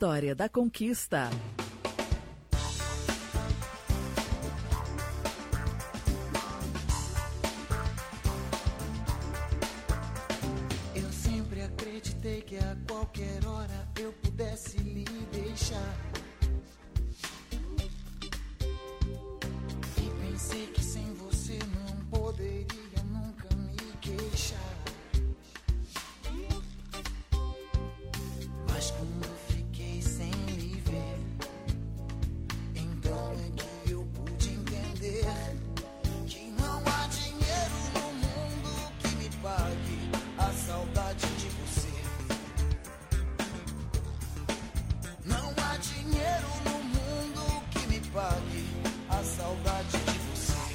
Vitória da Conquista. Eu sempre acreditei que a qualquer hora eu pudesse lhe deixar. E pensei que sem você não poderia nunca me queixar. Mas quando fiquei sem lhe ver, então é que eu pude entender que não há dinheiro no mundo que me pague a saudade de você. Não há dinheiro no mundo que me pague a saudade de você.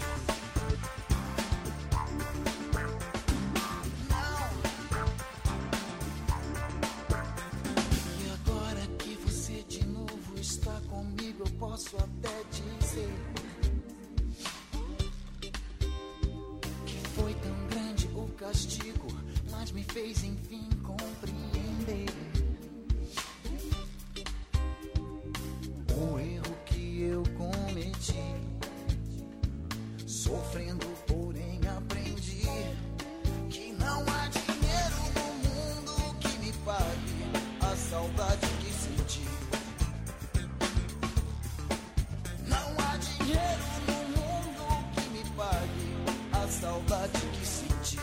Não. E agora que você de novo está comigo, eu posso até dizer que foi tão grande o castigo, mas me fez enfim compreender o erro que eu cometi. Sofrendo, porém aprendi que não há dinheiro no mundo que me pague a saudade que senti. Não há dinheiro no mundo que me pague a saudade que senti.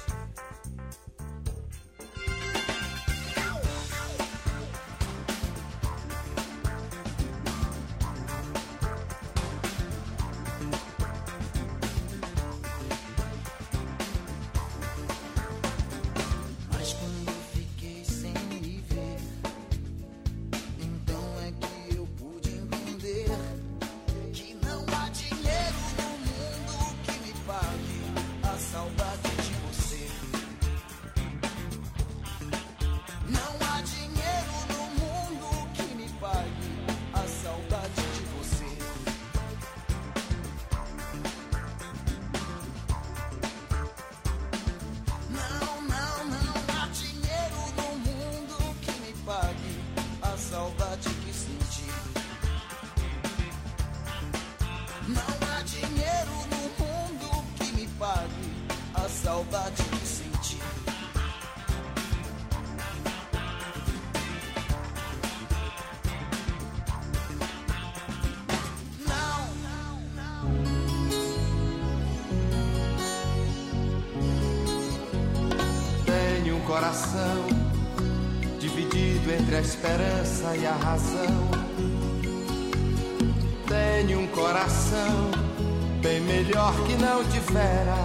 Mas quando fiquei sem lhe ver, então é que eu pude entender que não há dinheiro no mundo que me pague a saudade de você. Não há dinheiro no mundo que me pague a saudade de você. Não, não, não há dinheiro no mundo que me pague a saudade que senti. Não há dinheiro no mundo que me pague a saudade que senti. Não, não, não. Tenho um coração dividido entre a esperança e a razão. Tenho um coração bem melhor que não tivera.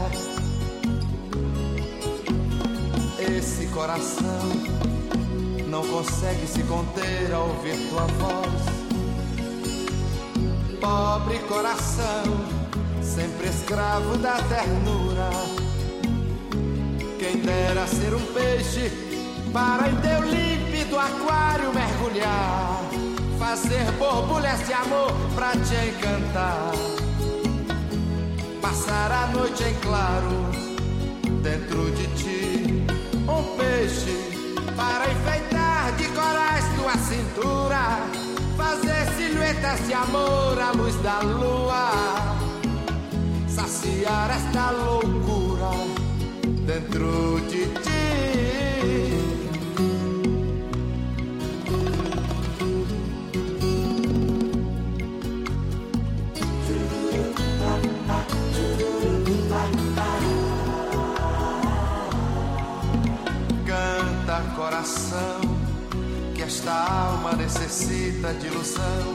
Esse coração não consegue se conter ao ouvir tua voz. Pobre coração, sempre escravo da ternura. Quem dera ser um peixe para em teu límpido aquário mergulhar, fazer borbulhas de amor pra te encantar, passar a noite em claro dentro de ti. Um peixe para enfeitar de corais tua cintura, fazer silhuetas de amor à luz da lua, saciar esta loucura dentro de ti. Canta, coração, que esta alma necessita de ilusão.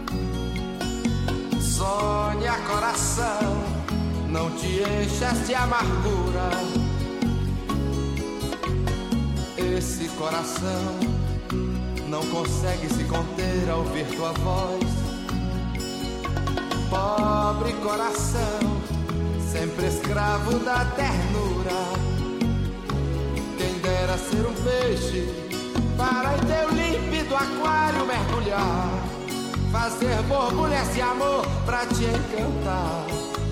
Sonha, coração, não te enchas de amargura. Esse coração não consegue se conter ao ouvir tua voz. Pobre coração, sempre escravo da ternura. Quem dera ser um peixe para em teu límpido aquário mergulhar, fazer borbulhas de amor pra te encantar,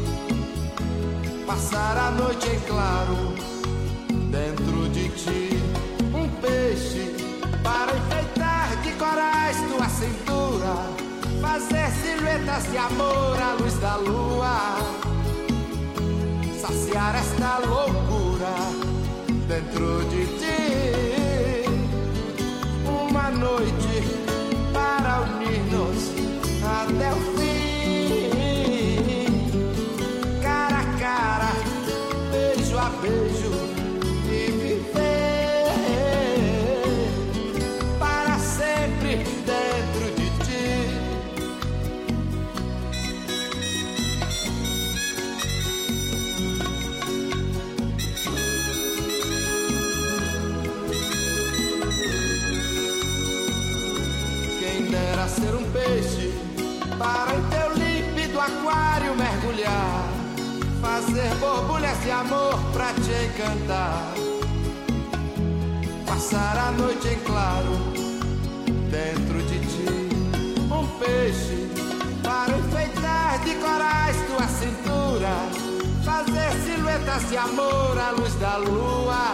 passar a noite em claro dentro de ti. Um peixe para enfeitar de corais silhuetas de amor à luz da lua, saciar esta loucura dentro de ti. Uma noite para unir-nos até o fim, cara a cara, beijo a beijo, e viver para sempre dentro de ti. Quem dera ser um peixe para em teu límpido aquário mergulhar, fazer borbulhas de amor pra te encantar, passar a noite em claro dentro de ti. Um peixe para enfeitar de corais tua cintura, fazer silhuetas de amor à luz da lua,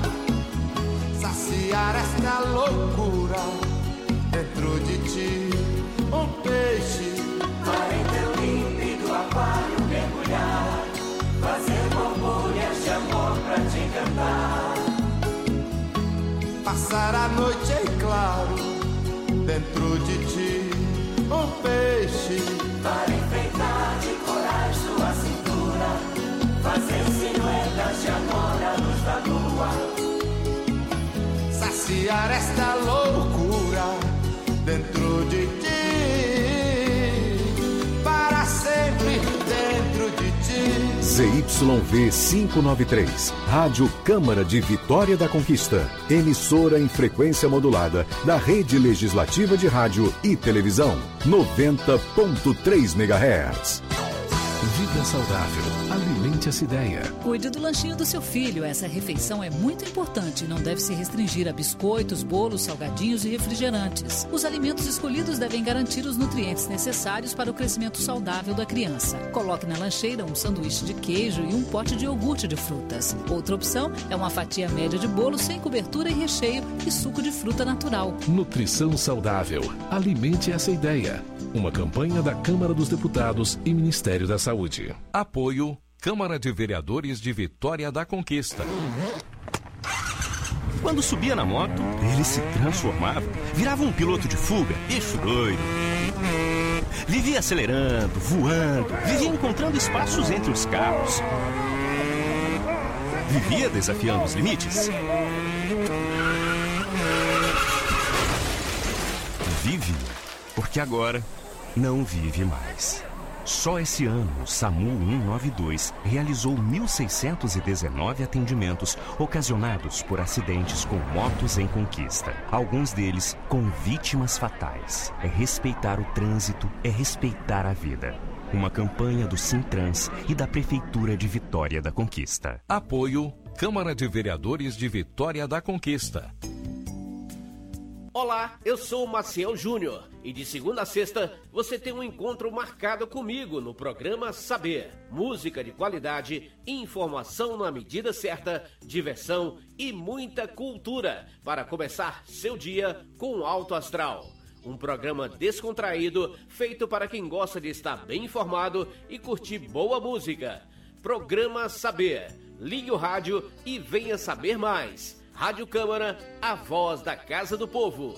saciar esta loucura dentro de ti. Um peixe para em teu límpido aquário mergulhar, fazer borbulhas de amor pra te encantar, passar a noite em claro dentro de ti. Um peixe para enfeitar de corais sua cintura, fazer silhuetas de amor à luz da lua, saciar esta loucura dentro de ti, para sempre dentro de ti. ZYV 593, Rádio Câmara de Vitória da Conquista, emissora em frequência modulada da Rede Legislativa de Rádio e Televisão, 90.3 MHz. Vida saudável. Alimente essa ideia. Cuide do lanchinho do seu filho. Essa refeição é muito importante e não deve se restringir a biscoitos, bolos, salgadinhos e refrigerantes. Os alimentos escolhidos devem garantir os nutrientes necessários para o crescimento saudável da criança. Coloque na lancheira um sanduíche de queijo e um pote de iogurte de frutas. Outra opção é uma fatia média de bolo sem cobertura e recheio e suco de fruta natural. Nutrição saudável. Alimente essa ideia. Uma campanha da Câmara dos Deputados e Ministério da Saúde. Apoio Câmara de Vereadores de Vitória da Conquista. Quando subia na moto, ele se transformava, virava um piloto de fuga, bicho doido. Vivia acelerando, voando, vivia encontrando espaços entre os carros. Vivia desafiando os limites. Vive, porque agora não vive mais. Só esse ano, o SAMU 192 realizou 1.619 atendimentos ocasionados por acidentes com motos em Conquista. Alguns deles com vítimas fatais. É respeitar o trânsito, é respeitar a vida. Uma campanha do Sintrans e da Prefeitura de Vitória da Conquista. Apoio Câmara de Vereadores de Vitória da Conquista. Olá, eu sou o Maciel Júnior e de segunda a sexta você tem um encontro marcado comigo no programa Saber. Música de qualidade, informação na medida certa, diversão e muita cultura para começar seu dia com alto astral. Um programa descontraído feito para quem gosta de estar bem informado e curtir boa música. Programa Saber. Ligue o rádio e venha saber mais. Rádio Câmara, a voz da Casa do Povo.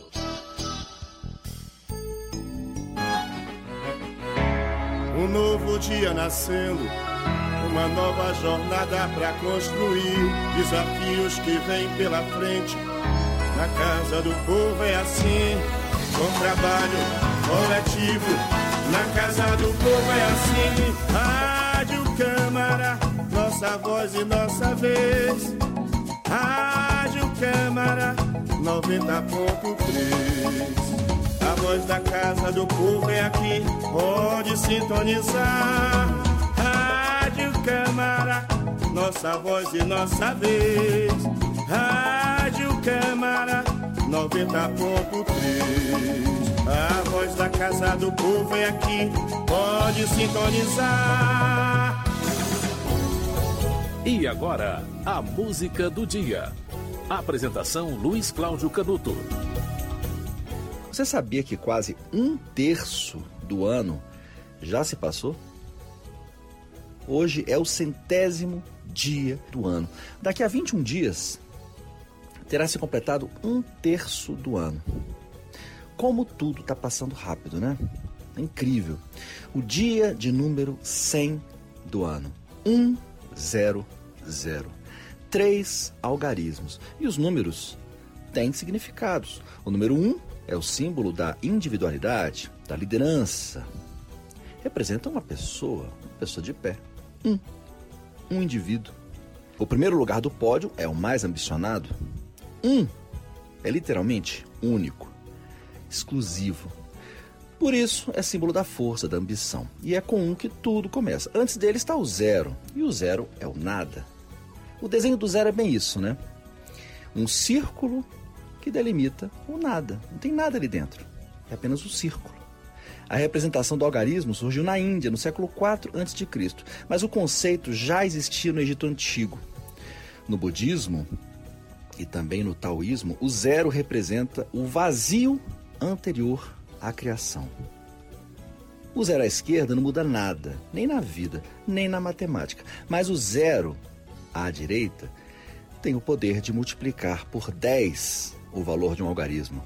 Um novo dia nascendo, uma nova jornada pra construir. Desafios que vêm pela frente, na Casa do Povo é assim. Com trabalho coletivo, na Casa do Povo é assim. Rádio Câmara, nossa voz e nossa vez. Rádio Câmara 90.3. A voz da Casa do Povo é aqui, pode sintonizar. Rádio Câmara, nossa voz e nossa vez. Rádio Câmara 90.3. A voz da Casa do Povo é aqui, pode sintonizar. E agora, a música do dia. Apresentação Luiz Cláudio Canuto. Você sabia que quase 1/3 do ano já se passou? Hoje é o 100º dia do ano. Daqui a 21 dias, terá se completado 1/3 do ano. Como tudo está passando rápido, né? É incrível. O dia de número 100 do ano. 100. 3 algarismos. E os números têm significados. O número 1 é o símbolo da individualidade, da liderança. Representa uma pessoa de pé. Um indivíduo. O primeiro lugar do pódio é o mais ambicionado. É literalmente único, exclusivo. Por isso é símbolo da força, da ambição. E é com 1 que tudo começa. Antes dele está o 0. E o 0 é o nada. O desenho do 0 é bem isso, né? Um círculo que delimita o nada. Não tem nada ali dentro. É apenas um círculo. A representação do algarismo surgiu na Índia, no século IV a.C., mas o conceito já existia no Egito Antigo. No budismo e também no taoísmo, o 0 representa o vazio anterior à criação. O 0 à esquerda não muda nada, nem na vida, nem na matemática, mas o 0 à direita tem o poder de multiplicar por 10 o valor de um algarismo.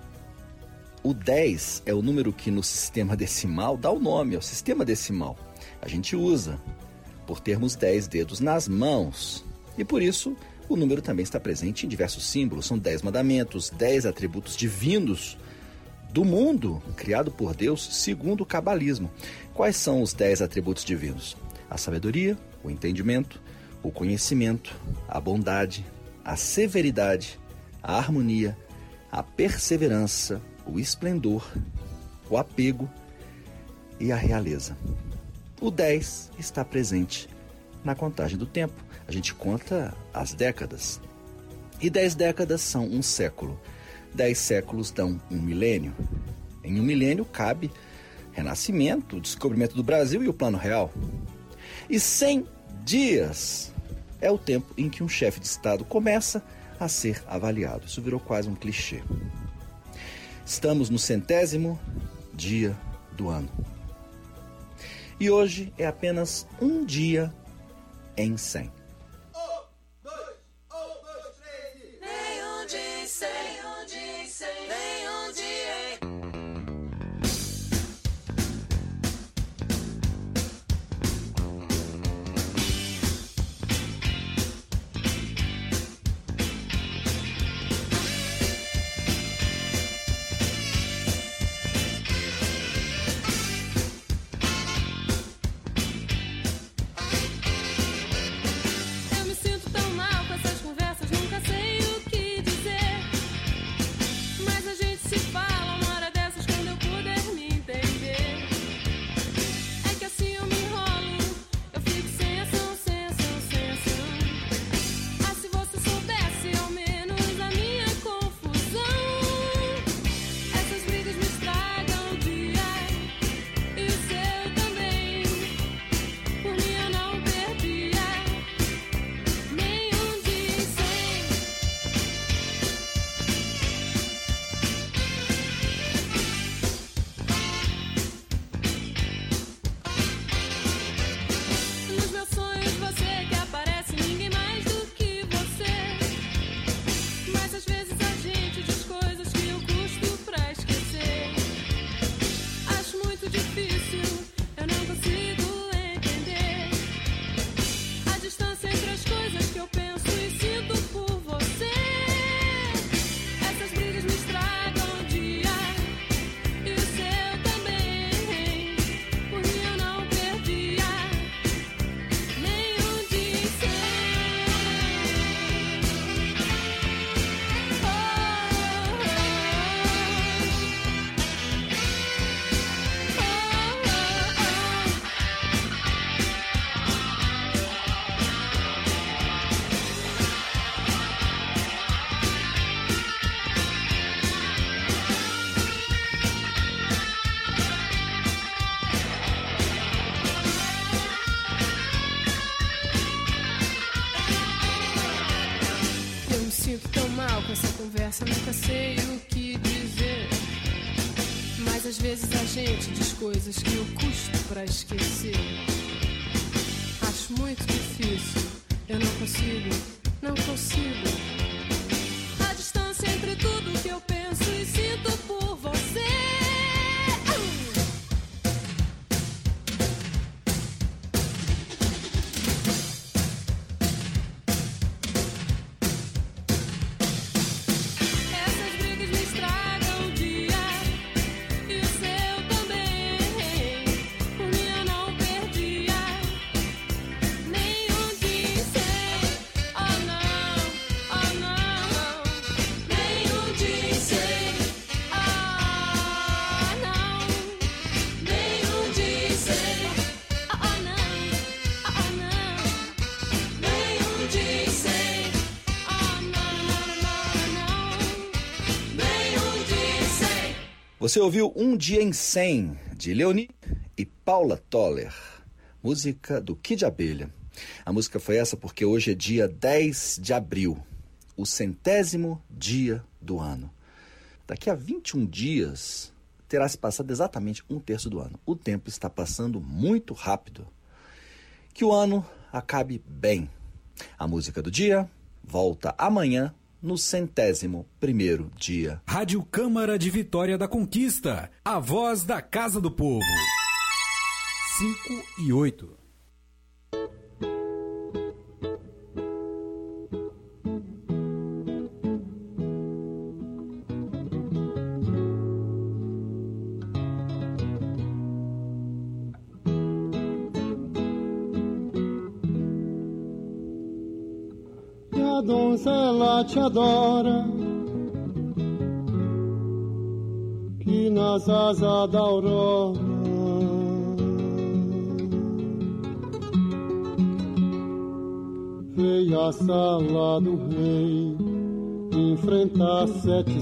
O 10 é o número que no sistema decimal dá o nome, é o sistema decimal. A gente usa por termos 10 dedos nas mãos. E por isso o número também está presente em diversos símbolos. São 10 mandamentos, 10 atributos divinos do mundo criado por Deus segundo o cabalismo. Quais são os 10 atributos divinos? A sabedoria, o entendimento, o conhecimento, a bondade, a severidade, a harmonia, a perseverança, o esplendor, o apego e a realeza. O 10 está presente na contagem do tempo. A gente conta as décadas. E 10 décadas são um século. 10 séculos dão um milênio. Em um milênio cabe renascimento, o descobrimento do Brasil e o Plano Real. E 100 dias é o tempo em que um chefe de Estado começa a ser avaliado. Isso virou quase um clichê. Estamos no 100º dia do ano. E hoje é apenas um dia em 100. Nunca sei o que dizer, mas Mas às vezes a gente diz coisas que eu custo pra esquecer. Acho muito difícil, eu não consigo. A distância entre tudo que eu penso e sinto por você. Você ouviu Um Dia em 100, de Leoni e Paula Toller, música do Kid Abelha. A música foi essa porque hoje é dia 10 de abril, o 100º dia do ano. Daqui a 21 dias, terá se passado exatamente 1/3 do ano. O tempo está passando muito rápido. Que o ano acabe bem. A música do dia volta amanhã, no 101º dia. Rádio Câmara de Vitória da Conquista, a voz da Casa do Povo. 5:08. A donzela te adora, que nas asas da aurora veio à sala do rei enfrentar 7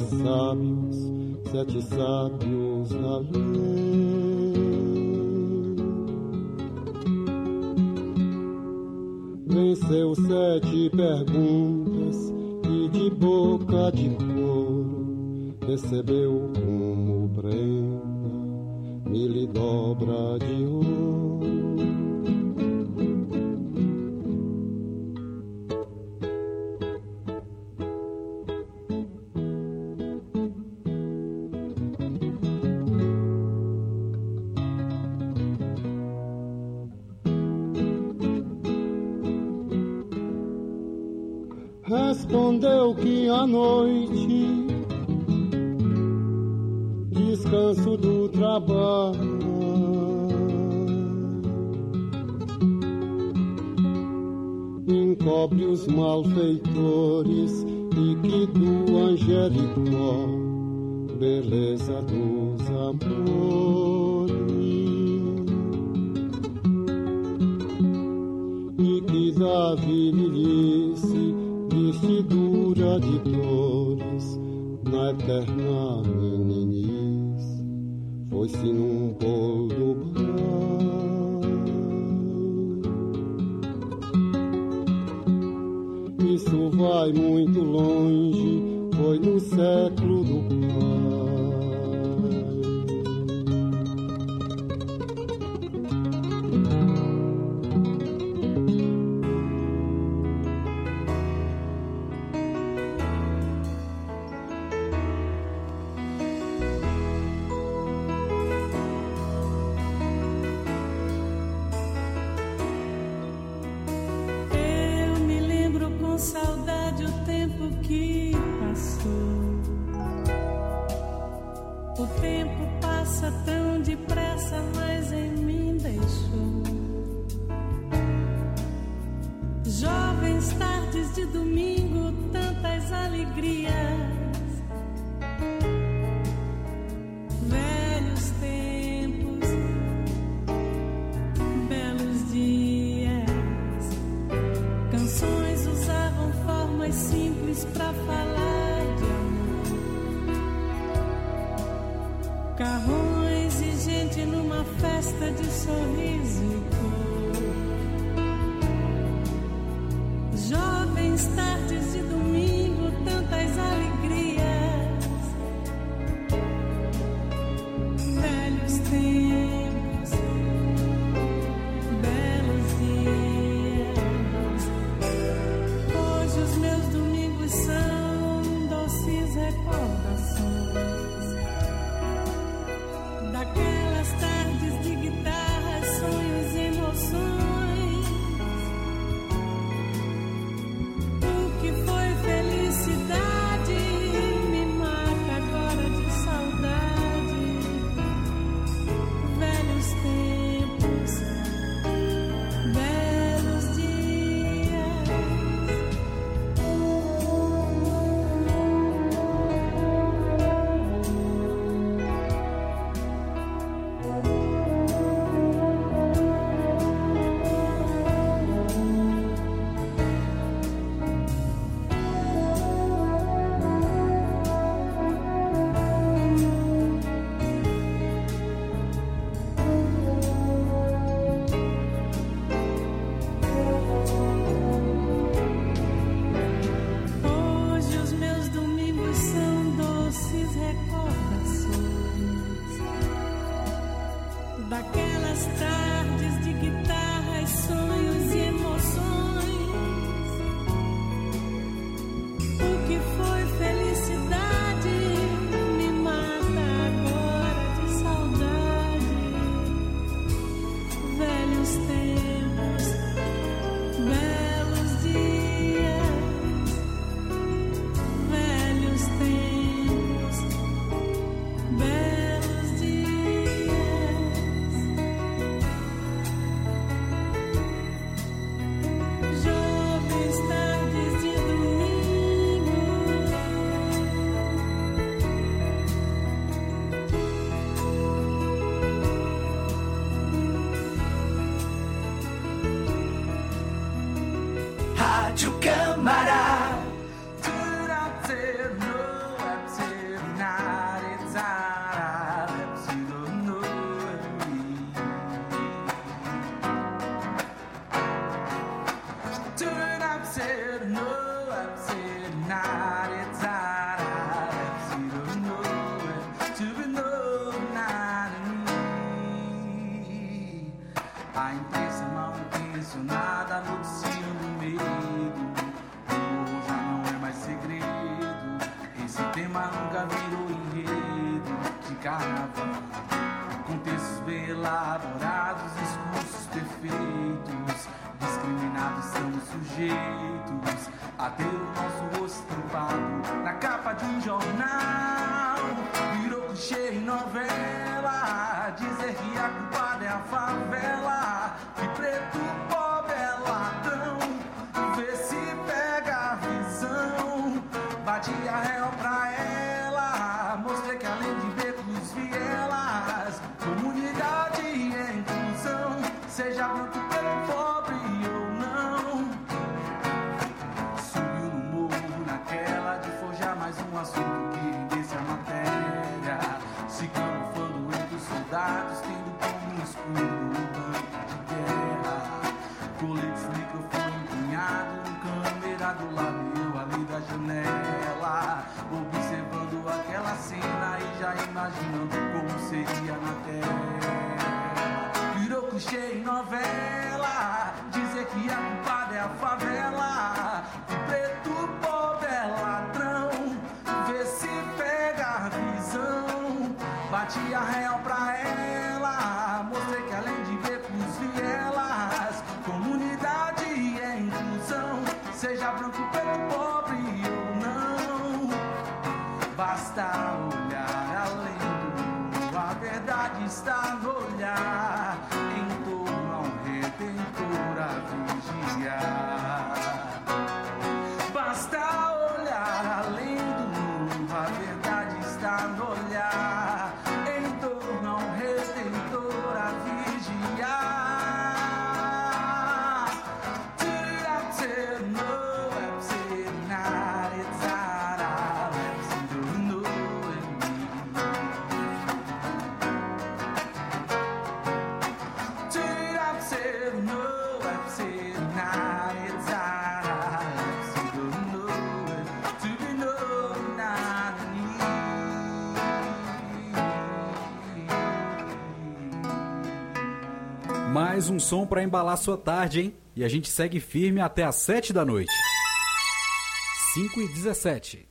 sábios da lei. Venceu 7 perguntas e de boca de couro recebeu como prenda 1000 dobras de ouro. Respondeu que à noite, descanso do trabalho, encobre os malfeitores e que do angelicó, beleza dos amores, e que da vililice vestidura de dores na eterna meninice, foi-se num bolo branco. Isso vai muito longe, foi no século do pai. Saudade o tempo que passou. O tempo passa tão depressa, mas em mim deixou jovens tardes de domingo, tantas alegrias, velhos tempos, belos dias, canções usavam formas simples pra falar de amor, carrões e gente numa festa de sorriso e cor, jovens tardes de domingo, tantas alegrias, Mais um som para embalar sua tarde, hein? E a gente segue firme até às 7 da noite. 5h17.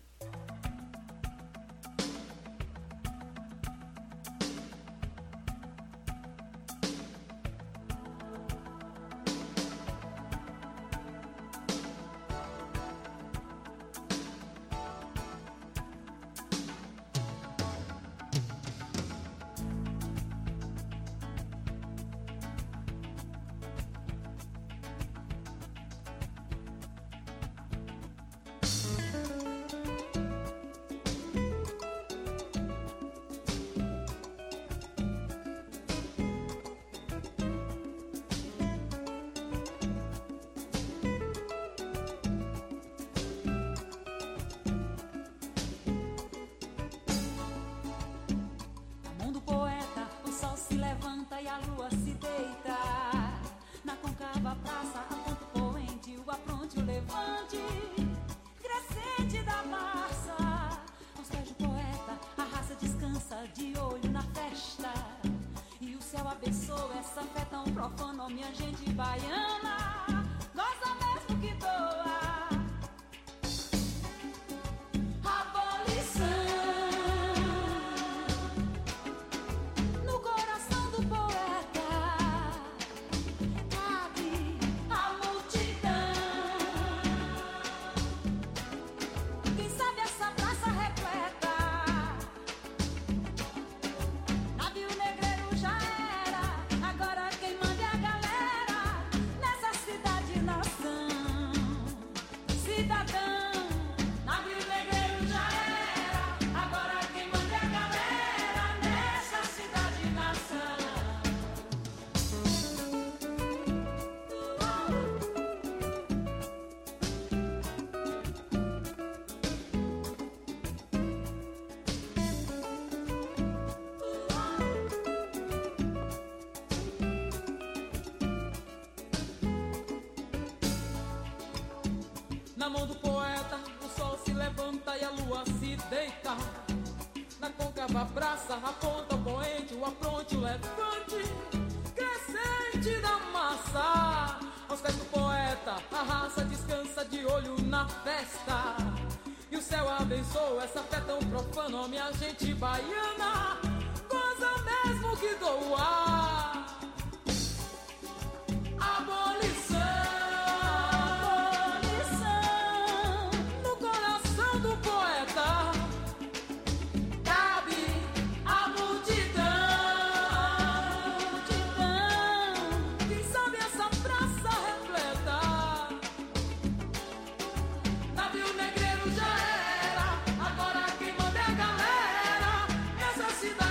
Na mão do poeta, o sol se levanta e a lua se deita. Na côncava praça, aponta o poente, o apronte, o levante, crescente da massa. Aos pés do poeta, a raça descansa de olho na festa. E o céu abençoa essa fé tão profana, ó, minha gente baiana, goza mesmo que doa. Abolição. Cidade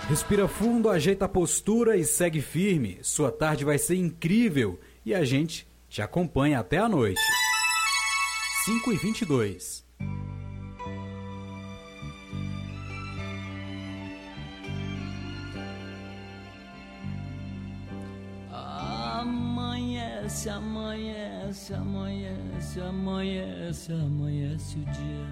Respira fundo, ajeita a postura e segue firme. Sua tarde vai ser incrível e a gente te acompanha até a noite. 5h22. Amanhece, amanhece, amanhece, amanhece, amanhece o dia.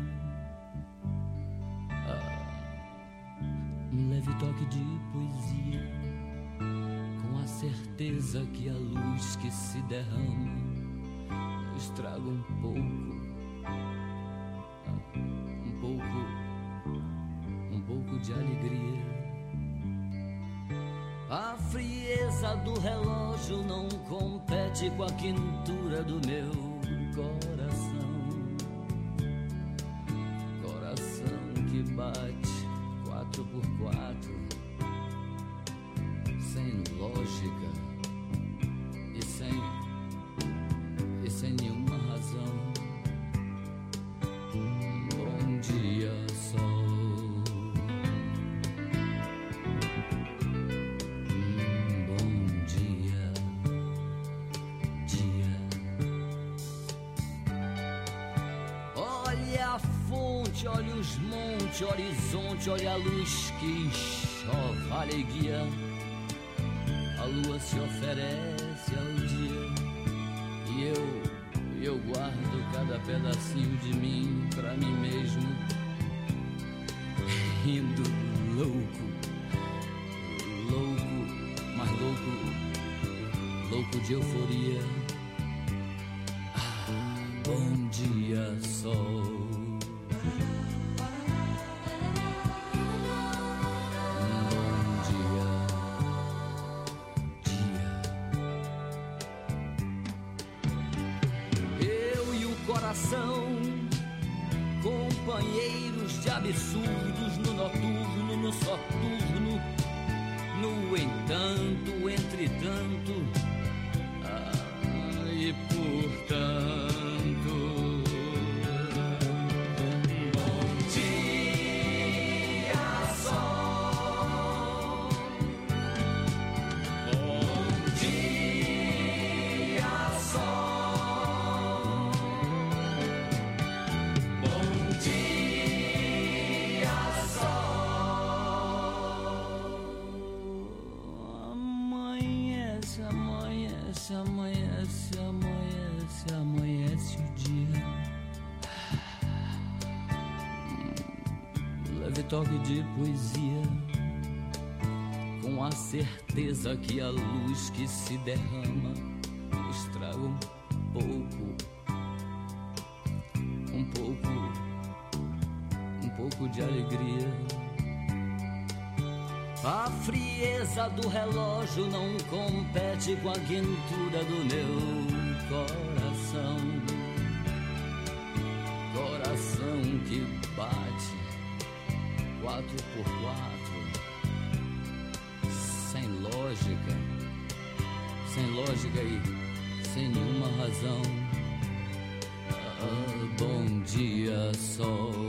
Um leve toque de poesia, com a certeza que a luz que se derrama estraga um pouco de alegria. A frieza do relógio não compete com a quentura do meu coração. Coração que bate 4x4, sem lógica e sem nenhuma razão. Bom dia, sol. Bom dia, dia. Olha a fonte, olha os montes, horizonte, olha a luz que enxovalha e guia. A lua se oferece ao dia e eu guardo cada pedacinho de mim pra mim mesmo, rindo louco, mas louco de euforia. Bom dia, sol. Companheiros de absurdos no noturno, no soturno, no entanto, entretanto, e portanto. Bom dia, sol. Bom dia, sol. Amanhece, amanhece, amanhece o dia. Leve toque de poesia, com a certeza que a luz que se derrama estraga um pouco de alegria. A frieza do relógio não compete com a quentura do meu coração. Coração que bate 4x4, sem lógica e sem nenhuma razão. Bom dia, sol.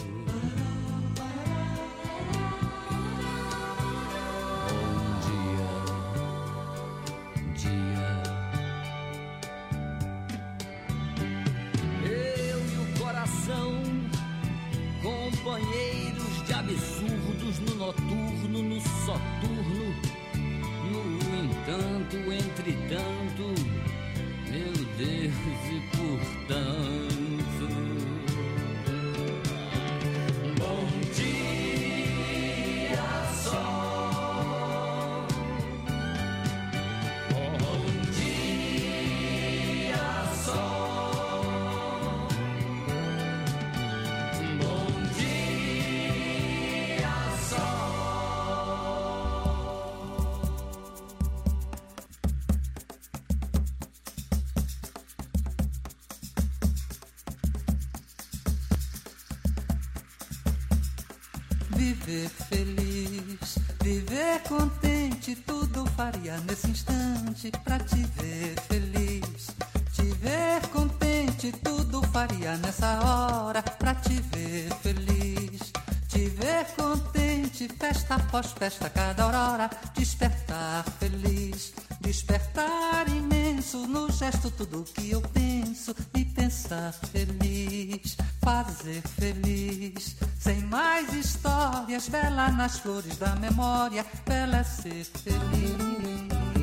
Companheiros de absurdos no noturno, no soturno, no entanto, entretanto, meu Deus, e portanto. Bom dia, sol. Bom dia, sol. Viver feliz, viver contente, tudo faria nesse instante pra te ver feliz. Te ver contente, tudo faria nessa hora pra te ver feliz. Te ver contente, contente, festa após festa, cada aurora, despertar feliz, despertar imenso, no gesto tudo que eu penso, e pensar feliz, fazer feliz, sem mais histórias, bela nas flores da memória, bela é ser feliz.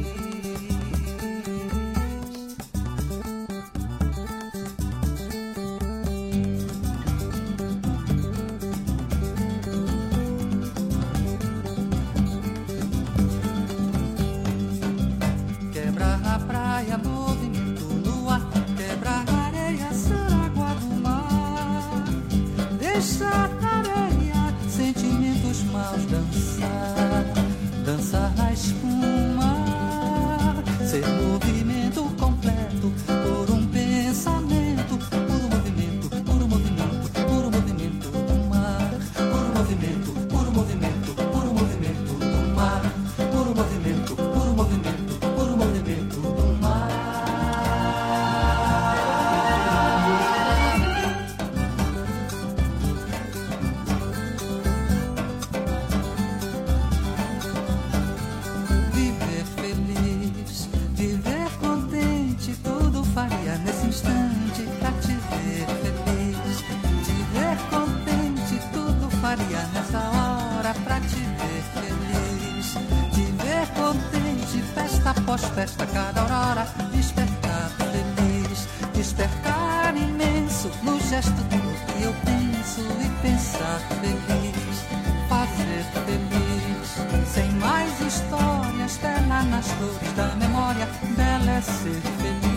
Movimento no ar, quebra a areia, ser água do mar, deixar na areia sentimentos maus dançar, dançar na espuma, ser movimento completo por um pensamento, puro movimento, puro movimento, puro movimento do mar, puro movimento, puro movimento, puro movimento do mar, puro movimento, puro movimento, puro movimento do mar. Viver feliz, viver contente, tudo faria nesse instante pra te ver feliz. Te ver contente, tudo faria nessa hora pra te ver feliz. Te ver contente, festa após festa, cada aurora, despertar feliz, despertar imenso, no gesto tudo que eu penso, e pensar feliz, fazer feliz, sem mais histórias, bela nas flores da memória, bela é ser feliz.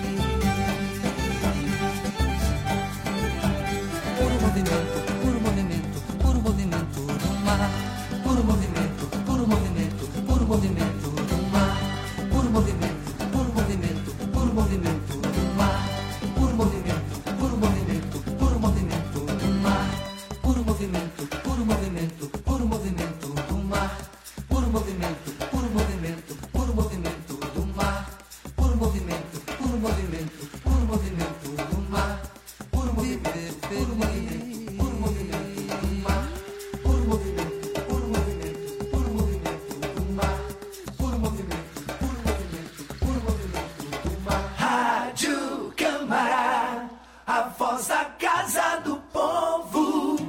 Puro movimento, puro movimento, puro movimento do mar, puro movimento, puro movimento, puro movimento do mar, puro movimento, puro movimento, puro movimento do mar, puro movimento, puro movimento, puro movimento do mar, puro movimento, puro movimento, puro movimento do mar, puro movimento, puro movimento, puro movimento do mar, puro movimento, puro movimento, puro movimento do mar, puro movimento, puro movimento, puro movimento do mar, puro movimento, puro movimento, puro movimento do mar, puro movimento, puro movimento, puro movimento do mar. Rádio Câmara, a voz da Casa do Povo.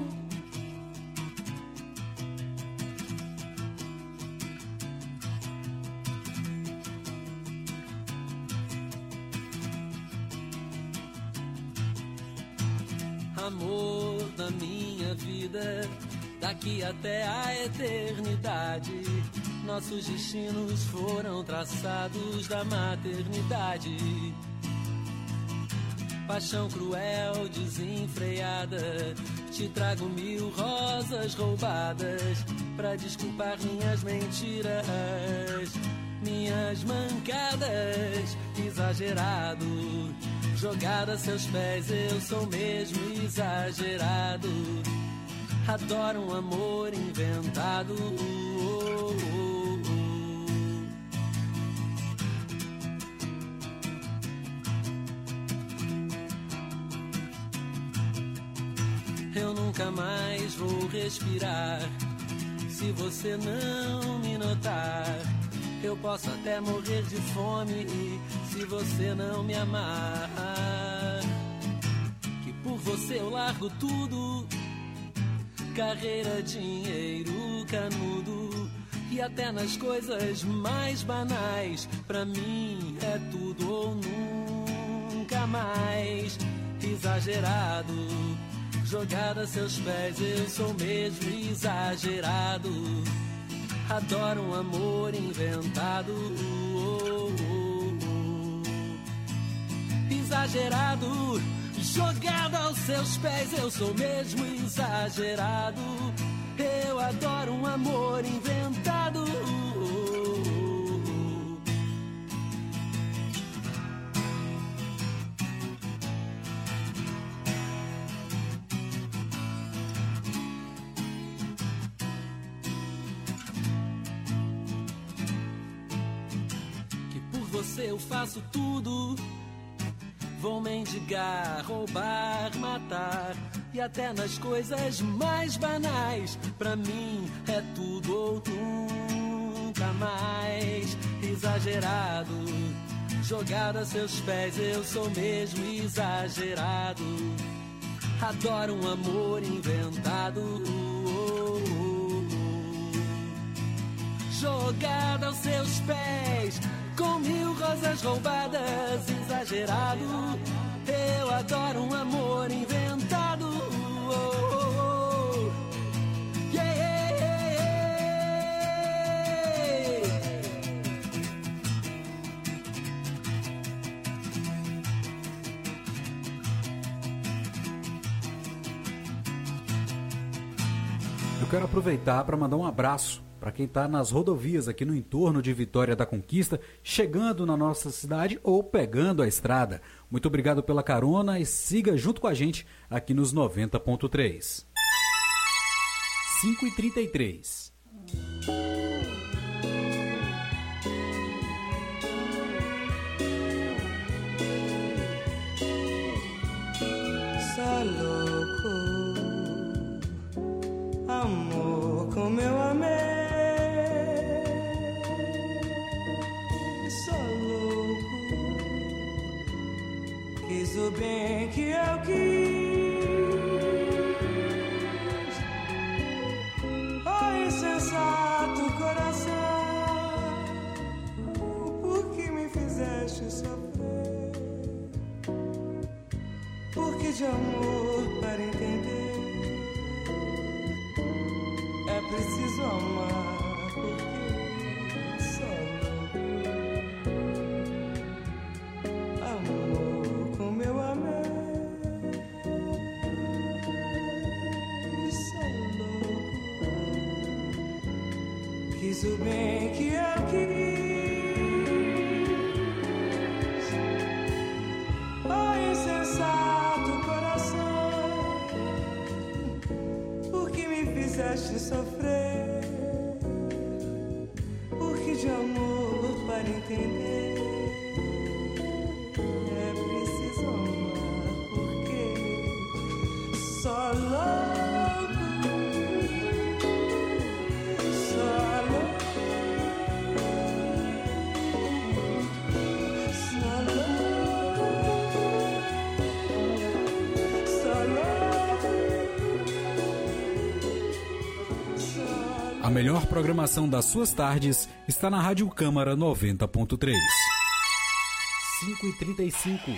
Amor da minha vida, daqui até a eternidade, nossos destinos foram traçados da maternidade. Paixão cruel, desenfreada, te trago 1000 rosas roubadas pra desculpar minhas mentiras, minhas mancadas, exagerado. Jogado a seus pés, eu sou mesmo exagerado. Adoro um amor inventado. Eu nunca mais vou respirar se você não me notar. Eu posso até morrer de fome se você não me amar. Que por você eu largo tudo, carreira, dinheiro, canudo, e até nas coisas mais banais, pra mim é tudo ou nunca mais. Exagerado, jogado a seus pés, eu sou mesmo exagerado. Adoro um amor inventado. Exagerado, jogado aos seus pés, eu sou mesmo exagerado. Eu adoro um amor inventado. Que por você eu faço tudo, Vou mendigar, roubar, matar, e até nas coisas mais banais. Pra mim é tudo ou nunca mais. Exagerado, jogado a seus pés, eu sou mesmo exagerado. Adoro um amor inventado. Jogado aos seus pés, com 1000 rosas roubadas, exagerado. Eu adoro um amor inventado. Yeah, yeah, yeah. Eu quero aproveitar para mandar um abraço para quem está nas rodovias aqui no entorno de Vitória da Conquista, chegando na nossa cidade ou pegando a estrada. Muito obrigado pela carona e siga junto com a gente aqui nos 90.3. 5h33. Só louco, amor como eu amei. Fiz o bem que eu quis. Oh, insensato coração, por que me fizeste sofrer? Porque de amor para entender é preciso amar. Porque só amor como eu amei. Só louco, quis o bem que eu quis. Oh, insensato coração, por que me fizeste sofrer? Porque de amor para entender é preciso amar. Porque só louco, só louco, só louco, só louco. A melhor programação das suas tardes está na Rádio Câmara 90.3. 5h35.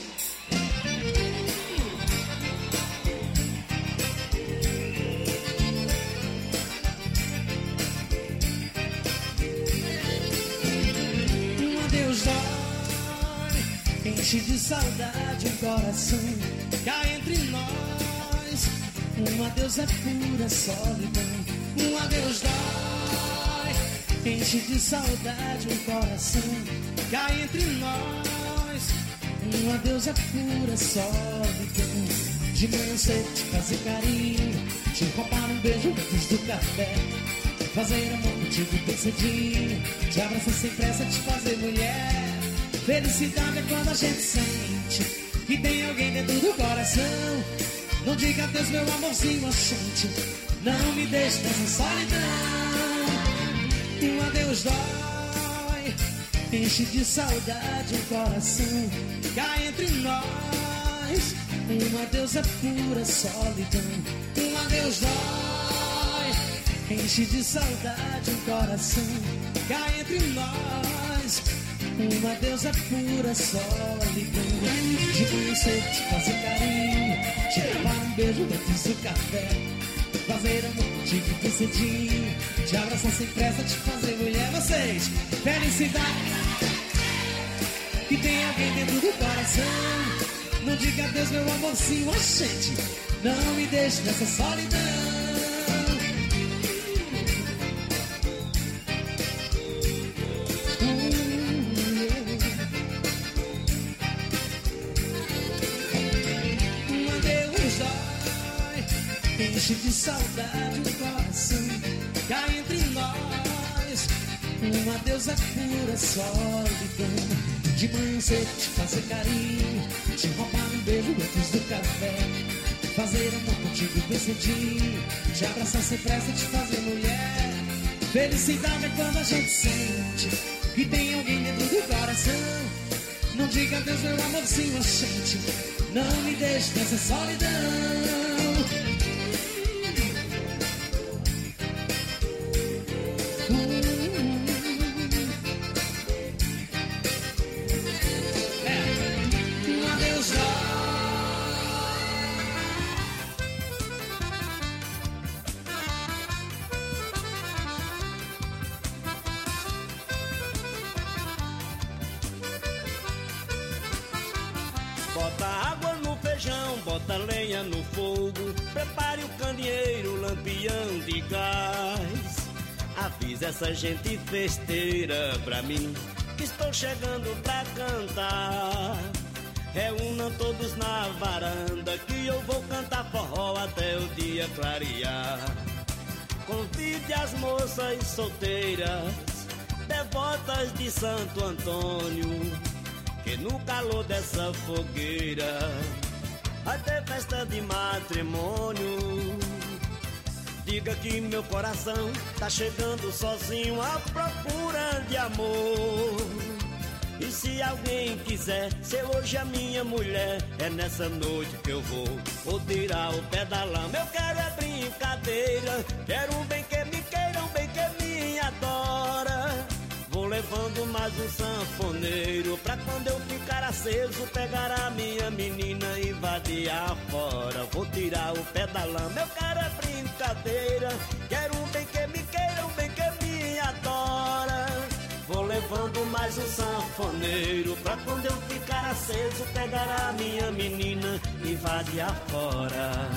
Um adeus dói, enche de saudade o coração. Cá entre nós, um adeus é pura solidão. Um adeus dói, enche de saudade o coração. Cá entre nós, um adeus é pura solidão. De manhã cedo te fazer carinho, te roubar um beijo antes do café, fazer amor contigo bem cedinho, te abraçar sem pressa, te fazer mulher. Felicidade é quando a gente sente que tem alguém dentro do coração. Não diga adeus meu amorzinho oxente, não me deixe nessa solidão. Um adeus dói, enche de saudade o coração. Cá entre nós, um adeus é pura solidão. Um adeus dói, enche de saudade o coração. Cá entre nós, um adeus é pura solidão. De manhã cedo te fazer carinho, te levar um beijo antes do café, fazer amor contigo bem cedinho, te abraçar sem pressa, te fazer mulher. Vocês, felicidade que tem alguém dentro do coração. Não diga adeus meu amorzinho oxente, não me deixe nessa solidão. Enche de saudade o coração. Cá entre nós, um adeus é pura solidão. De manhã cedo te fazer carinho, te te roubar um beijo antes do café, fazer amor contigo bem cedinho, te abraçar sem pressa, te fazer mulher. Felicidade é quando a gente sente que tem alguém dentro do coração. Não diga adeus, meu amorzinho, gente, não me deixe nessa solidão. Bota água no feijão, bota lenha no fogo, prepare o candeeiro, lampião de gás. Avisa essa gente festeira pra mim, que estou chegando pra cantar. Reúnam todos na varanda, que eu vou cantar forró até o dia clarear. Convide as moças solteiras, devotas de Santo Antônio, que no calor dessa fogueira vai ter festa de matrimônio. Diga que meu coração tá chegando sozinho à procura de amor. E se alguém quiser ser hoje a minha mulher, é nessa noite que eu vou tirar o pé da lama. Eu quero é brincadeira, quero um bem que me queira, um bem que me adora. Vou levando mais um sanfoneiro, pra quando eu ficar aceso, pegar a minha menina e vadiar fora. Vou tirar o pé da lama, eu quero é brincadeira, quero um bem que me queira, um bem que me adora. Vou levando mais um sanfoneiro, pra quando eu ficar aceso, pegar a minha menina e vadiar fora.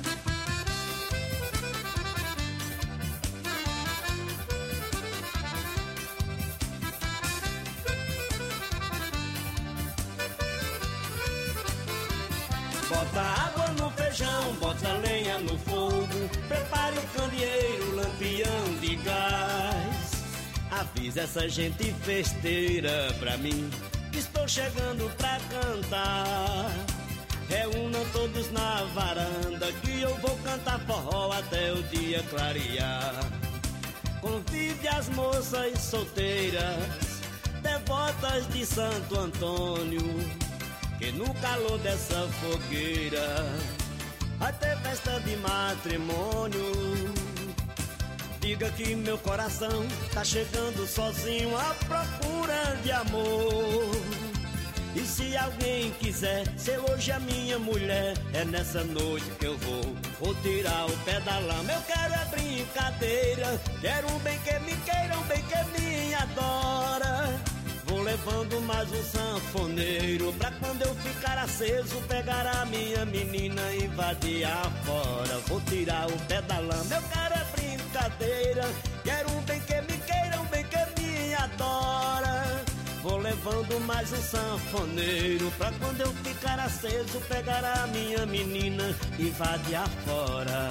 Bota água no feijão, bota lenha no fogo, prepare o candeeiro, lampião de gás. Avisa essa gente festeira pra mim, que estou chegando pra cantar. Reúnam todos na varanda, que eu vou cantar forró até o dia clarear. Convide as moças solteiras, devotas de Santo Antônio, que no calor dessa fogueira vai ter festa de matrimônio. Diga que meu coração tá chegando sozinho à procura de amor. E se alguém quiser ser hoje a minha mulher, é nessa noite que eu vou tirar o pé da lama. Eu quero é brincadeira, quero um bem que me queira, um bem que me adora. Vou levando mais um sanfoneiro, pra quando eu ficar aceso, pegar a minha menina e vadiar fora. Vou tirar o pé da lama, eu quero é brincadeira, quero um bem que me queira, um bem que me adora. Vou levando mais um sanfoneiro, pra quando eu ficar aceso, pegar a minha menina e vadiar fora.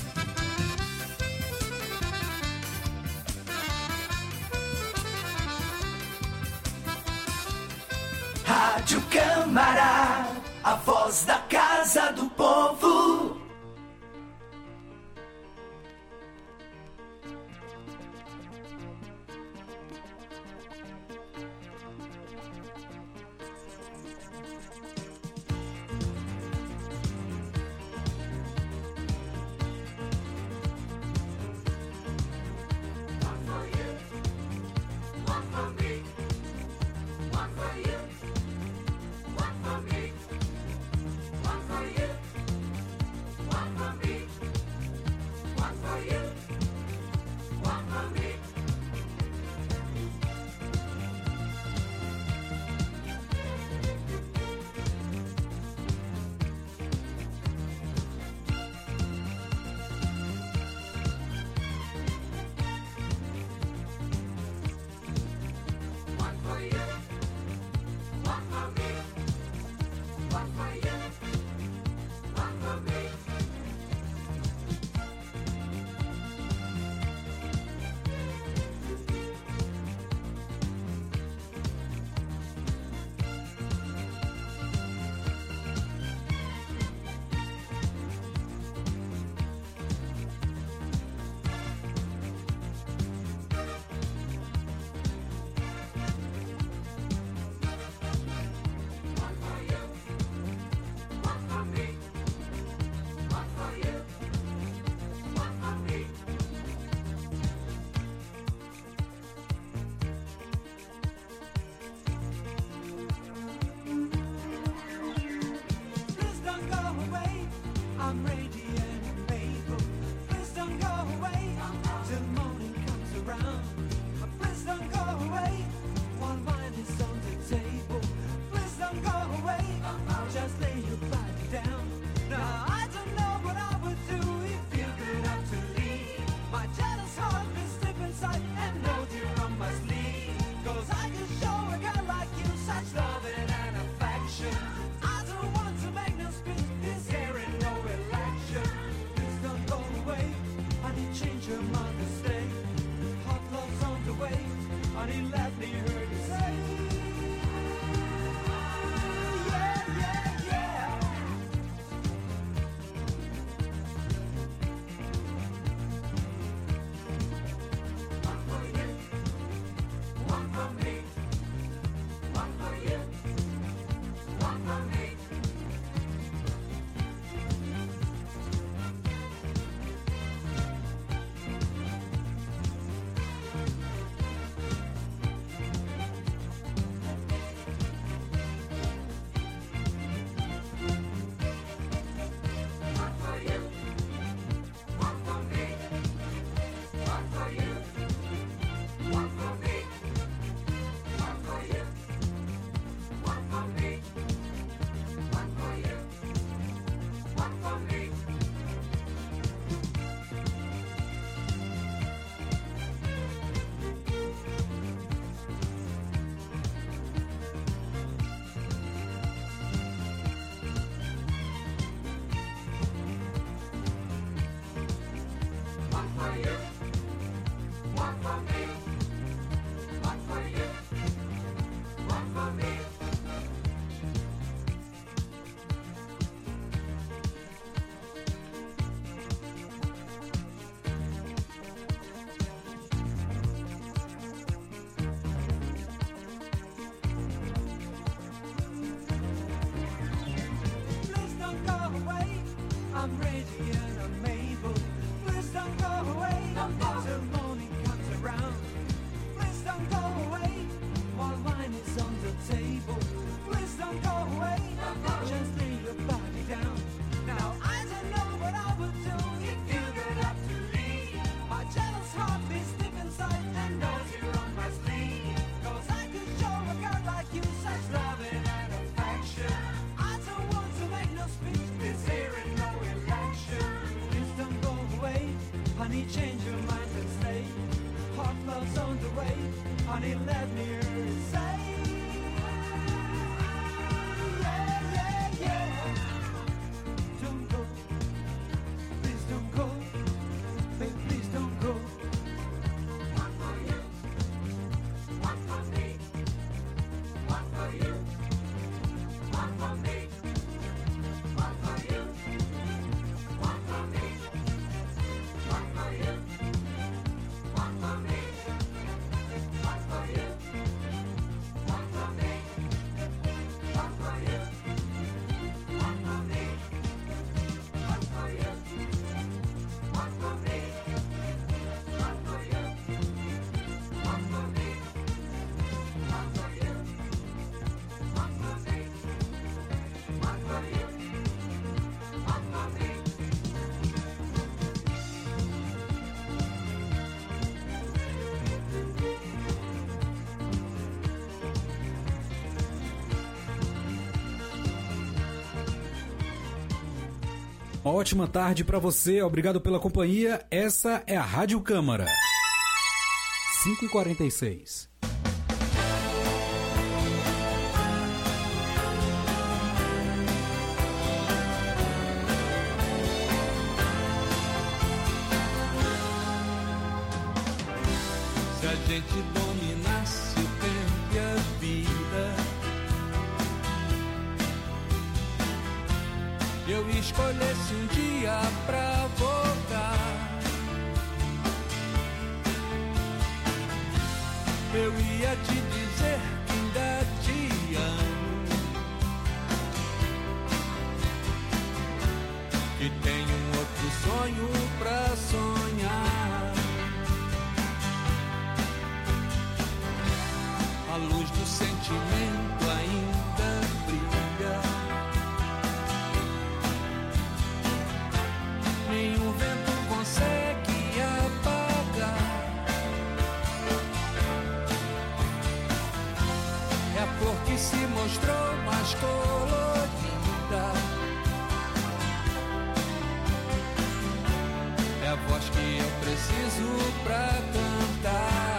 Rádio Câmara, a voz da Casa do Povo. Honey, change your mind and stay. Hot love's on the way. Honey, let me hear you say. Yeah, yeah, yeah. Don't go. Please don't go. Babe, please don't go. One for you. One for me. One for you. One for me. One for you. One for me. One for you. One for me. One for you. One for me. One for you. One for me. One for you. One for me. One for you. One for me. One for you. One for me. One for you. One for me. Uma ótima tarde para você, obrigado pela companhia. Essa é a Rádio Câmara. 5h46. Se a gente dominasse o tempo e a vida, eu escolhesse um dia pra voltar, eu ia te dizer que ainda te amo, que tenho um outro sonho pra sonhar. A luz do sentimento ainda brilha, nenhum vento consegue apagar. É a cor que se mostrou mais colorida, é a voz que eu preciso pra cantar.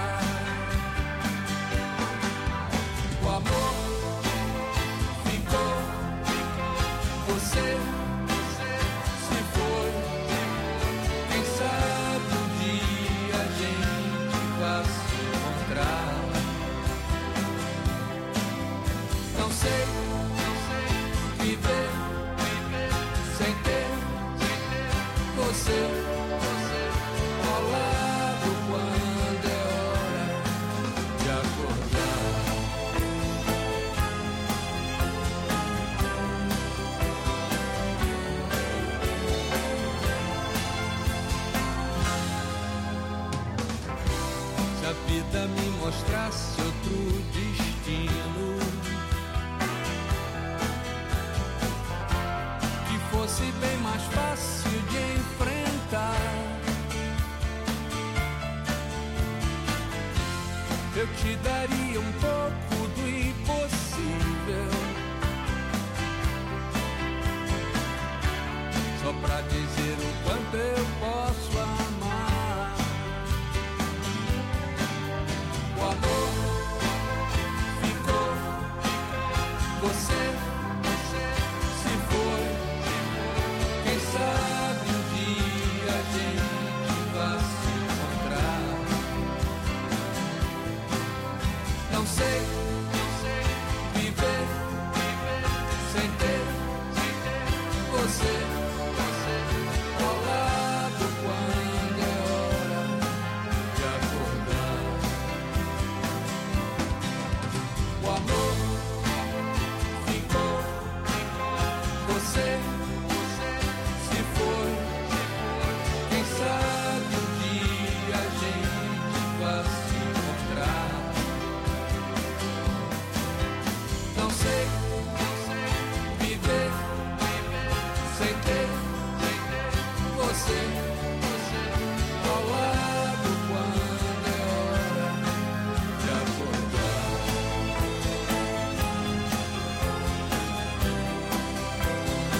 O amor ficou, você se foi. Quem sabe um dia a gente vai se encontrar. Não sei viver sem ter você ao lado quando é hora de acordar. Se a vida me mostrasse outro destino, que fosse bem mais fácil de enfrentar, eu te daria um pouco do impossível, só pra dizer o quanto eu posso amar. O amor ficou, você se foi. Quem sabe um dia a gente vai se encontrar. Não sei viver sem ter você.